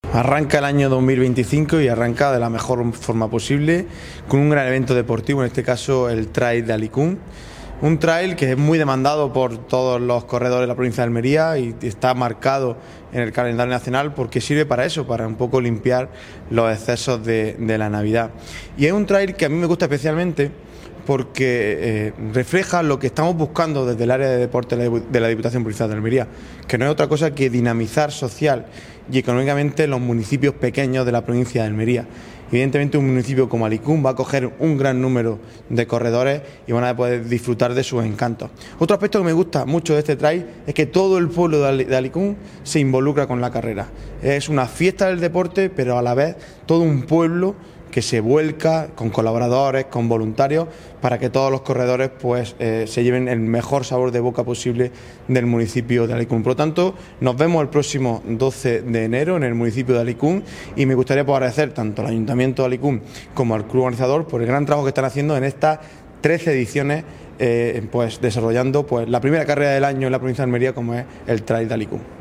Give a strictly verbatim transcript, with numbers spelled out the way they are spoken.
Arranca el año dos mil veinticinco y arranca de la mejor forma posible con un gran evento deportivo, en este caso el Trail de Alicún. Un trail que es muy demandado por todos los corredores de la provincia de Almería y está marcado en el calendario nacional porque sirve para eso, para un poco limpiar los excesos de, de la Navidad. Y es un trail que a mí me gusta especialmente porque eh, refleja lo que estamos buscando desde el área de deporte de la Diputación Provincial de Almería, que no es otra cosa que dinamizar social y económicamente los municipios pequeños de la provincia de Almería. Evidentemente un municipio como Alicún va a acoger un gran número de corredores y van a poder disfrutar de sus encantos. Otro aspecto que me gusta mucho de este trail es que todo el pueblo de Alicún se involucra con la carrera. Es una fiesta del deporte, pero a la vez todo un pueblo que se vuelca con colaboradores, con voluntarios, para que todos los corredores pues eh, se lleven el mejor sabor de boca posible del municipio de Alicún. Por lo tanto, nos vemos el próximo doce de enero en el municipio de Alicún y me gustaría pues, agradecer tanto al Ayuntamiento de Alicún como al club organizador por el gran trabajo que están haciendo en estas trece ediciones, eh, pues desarrollando pues la primera carrera del año en la provincia de Almería como es el Trail de Alicún.